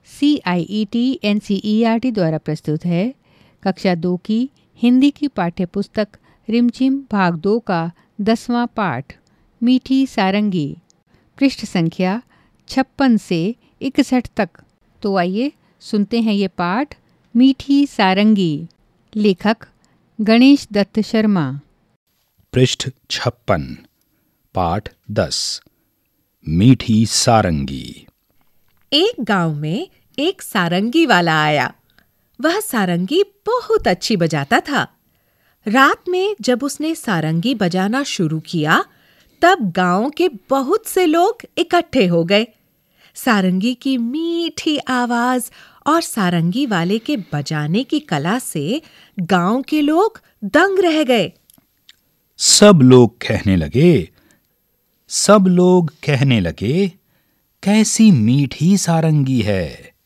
CIET NCERT द्वारा प्रस्तुत है। कक्षा 2 की हिंदी की पाठ्यपुस्तक रिमझिम भाग 2 का 10वां पाठ मीठी सारंगी, पृष्ठ संख्या 56 से 61 तक। तो आइए सुनते हैं ये पाठ मीठी सारंगी। लेखक गणेश दत्त शर्मा। पृष्ठ 56, पाठ 10, मीठी सारंगी। एक गांव में एक सारंगी वाला आया। वह सारंगी बहुत अच्छी बजाता था। रात में जब उसने सारंगी बजाना शुरू किया, तब गांव के बहुत से लोग इकट्ठे हो गए। सारंगी की मीठी आवाज और सारंगी वाले के बजाने की कला से गांव के लोग दंग रह गए। सब लोग कहने लगे, कैसी मीठी सारंगी है।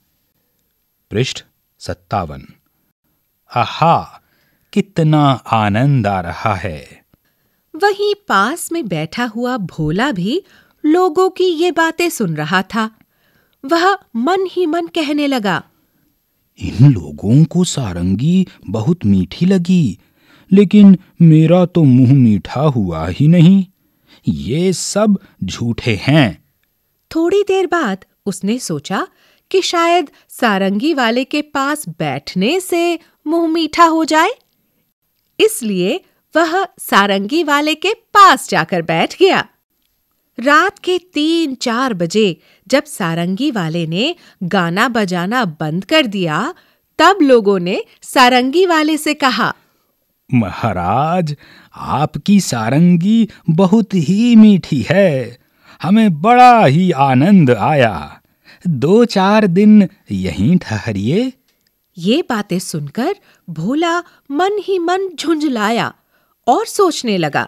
पृष्ठ 57, आहा, कितना आनंद आ रहा है। वहीं पास में बैठा हुआ भोला भी लोगों की ये बातें सुन रहा था। वह मन ही मन कहने लगा, इन लोगों को सारंगी बहुत मीठी लगी, लेकिन मेरा तो मुंह मीठा हुआ ही नहीं। ये सब झूठे हैं। थोड़ी देर बाद उसने सोचा कि शायद सारंगी वाले के पास बैठने से मुंह मीठा हो जाए। इसलिए वह सारंगी वाले के पास जाकर बैठ गया। रात के 3-4 बजे जब सारंगी वाले ने गाना बजाना बंद कर दिया, तब लोगों ने सारंगी वाले से कहा, महाराज, आपकी सारंगी बहुत ही मीठी है। हमें बड़ा ही आनंद आया। 2-4 दिन यहीं ठहरिए। ये बातें सुनकर भोला मन ही मन झुंझलाया और सोचने लगा,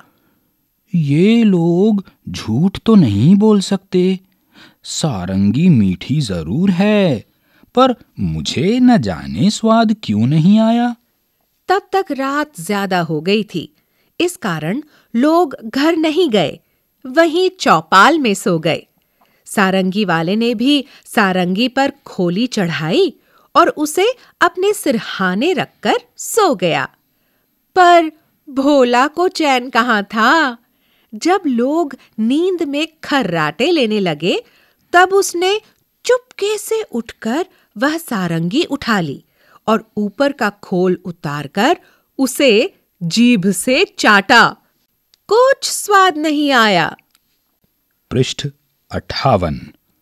ये लोग झूठ तो नहीं बोल सकते। सारंगी मीठी जरूर है, पर मुझे न जाने स्वाद क्यों नहीं आया। तब तक रात ज्यादा हो गई थी। इस कारण लोग घर नहीं गए, वहीं चौपाल में सो गए। सारंगी वाले ने भी सारंगी पर खोली चढ़ाई और उसे अपने सिरहाने रखकर सो गया। पर भोला को चैन कहाँ था। जब लोग नींद में खर्राटे लेने लगे, तब उसने चुपके से उठकर वह सारंगी उठा ली और ऊपर का खोल उतारकर उसे जीभ से चाटा। कुछ स्वाद नहीं आया। पृष्ठ 58,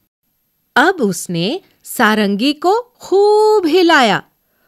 अब उसने सारंगी को खूब हिलाया।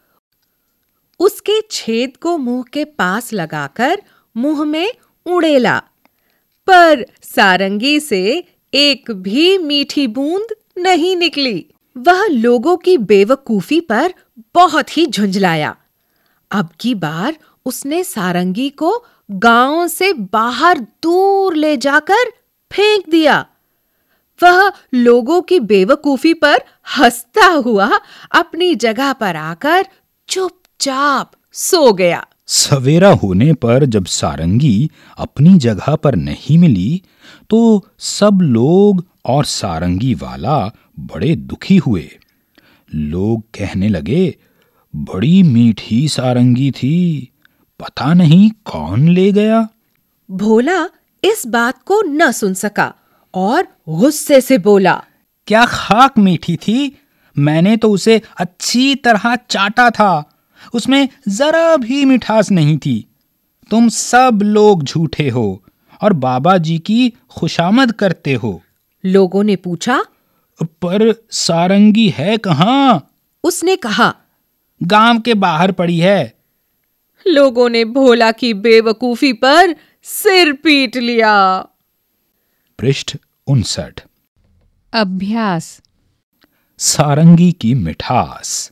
उसके छेद को मुंह के पास लगाकर मुंह में उड़ेला, पर सारंगी से एक भी मीठी बूंद नहीं निकली। वह लोगों की बेवकूफी पर बहुत ही झुंझलाया। अब की बार उसने सारंगी को गांव से बाहर दूर ले जाकर फेंक दिया। वह लोगों की बेवकूफी पर हंसता हुआ अपनी जगह पर आकर चुपचाप सो गया। सवेरा होने पर जब सारंगी अपनी जगह पर नहीं मिली, तो सब लोग और सारंगी वाला बड़े दुखी हुए। लोग कहने लगे, बड़ी मीठी सारंगी थी, पता नहीं कौन ले गया। भोला इस बात को न सुन सका और गुस्से से बोला, क्या खाक मीठी थी? मैंने तो उसे अच्छी तरह चाटा था। उसमें जरा भी मिठास नहीं थी। तुम सब लोग झूठे हो और बाबा जी की खुशामद करते हो। लोगों ने पूछा, पर सारंगी है कहाँ? उसने कहा, गांव के बाहर पड़ी है। लोगों ने भोला की बेवकूफी पर सिर पीट लिया। पृष्ठ 59, अभ्यास। सारंगी की मिठास।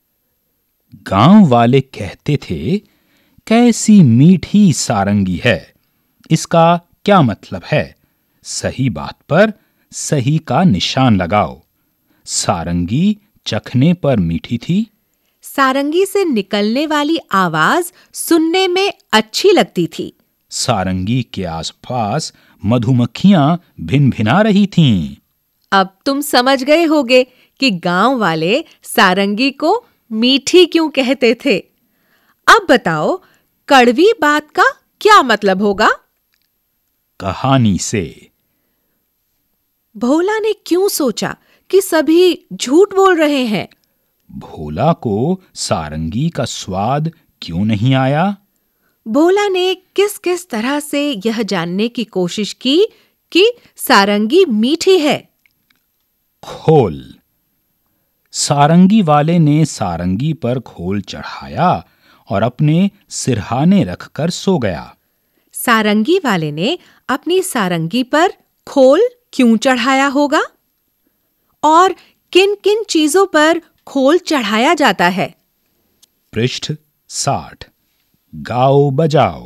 गांव वाले कहते थे, कैसी मीठी सारंगी है। इसका क्या मतलब है? सही बात पर सही का निशान लगाओ। सारंगी चखने पर मीठी थी। सारंगी से निकलने वाली आवाज सुनने में अच्छी लगती थी। सारंगी के आसपास मधुमक्खियां भिनभिना रही थीं। अब तुम समझ गए होगे कि गांव वाले सारंगी को मीठी क्यों कहते थे। अब बताओ, कड़वी बात का क्या मतलब होगा? कहानी से। भोला ने क्यों सोचा कि सभी झूठ बोल रहे हैं? भोला को सारंगी का स्वाद क्यों नहीं आया? भोला ने किस किस तरह से यह जानने की कोशिश की कि सारंगी मीठी है? खोल। सारंगी वाले ने सारंगी पर खोल चढ़ाया और अपने सिरहाने रखकर सो गया। सारंगी वाले ने अपनी सारंगी पर खोल क्यों चढ़ाया होगा? और किन किन चीजों पर खोल चढ़ाया जाता है? पृष्ठ 60। गाओ बजाओ।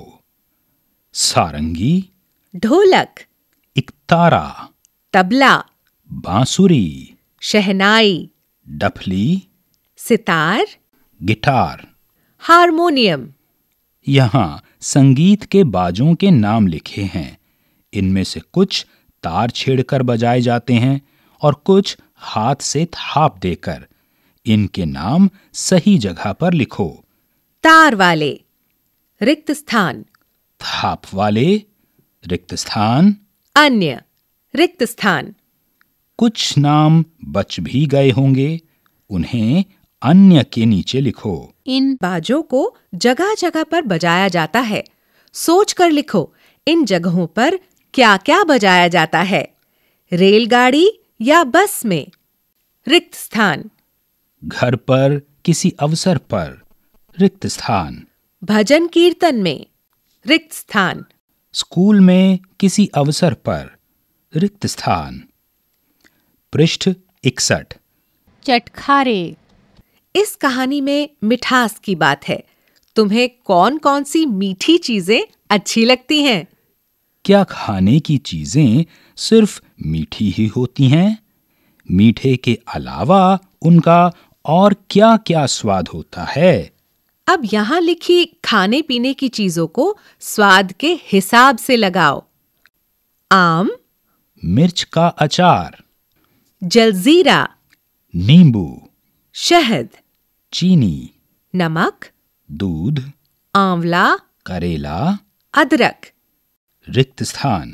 सारंगी, ढोलक, इकतारा, तबला, बांसुरी, शहनाई, डफली, सितार, गिटार। हारमोनियम। यहाँ संगीत के बाजों के नाम लिखे हैं। इनमें से कुछ तार छेड़कर बजाए जाते हैं और कुछ हाथ से थाप देकर। इनके नाम सही जगह पर लिखो। तार वाले, रिक्त स्थान। थाप वाले, रिक्त स्थान। अन्य, रिक्त स्थान। कुछ नाम बच भी गए होंगे, उन्हें अन्य के नीचे लिखो। इन बाजों को जगह जगह पर बजाया जाता है। सोच कर लिखो, इन जगहों पर क्या क्या बजाया जाता है? रेलगाड़ी या बस में? रिक्त स्थान। घर पर, किसी अवसर पर, रिक्त स्थान। भजन कीर्तन में? रिक्त स्थान। स्कूल में, किसी अवसर पर, रिक्त स्थान। पृष्ठ 61। चटखारे। इस कहानी में मिठास की बात है। तुम्हें कौन कौन सी मीठी चीजें अच्छी लगती हैं? क्या खाने की चीजें सिर्फ मीठी ही होती हैं? मीठे के अलावा उनका और क्या क्या स्वाद होता है? अब यहाँ लिखी खाने पीने की चीजों को स्वाद के हिसाब से लगाओ। आम, मिर्च का अचार, जलजीरा, नींबू, शहद, चीनी, नमक, दूध, आंवला, करेला, अदरक। रिक्त स्थान।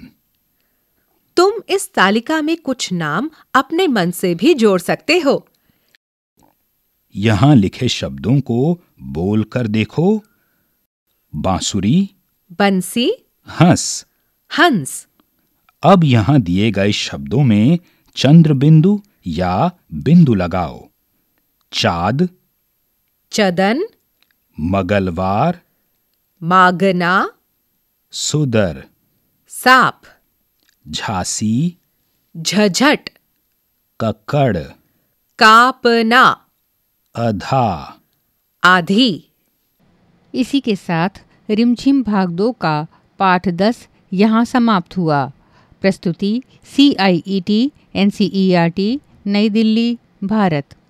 तुम इस तालिका में कुछ नाम अपने मन से भी जोड़ सकते हो। यहां लिखे शब्दों को बोल कर देखो। बांसुरी, बंसी, हंस। हंस। अब यहां दिए गए शब्दों में चंद्र बिंदु या बिंदु लगाओ। चाँद, चदन, मंगलवार, मागना, सुदर, सांप, झांसी, झझट, कक्कड़, कापना, अधा, आधी। इसी के साथ रिमझिम भाग 2 का पाठ 10 यहाँ समाप्त हुआ। प्रस्तुति CIET NCERT, नई दिल्ली, भारत।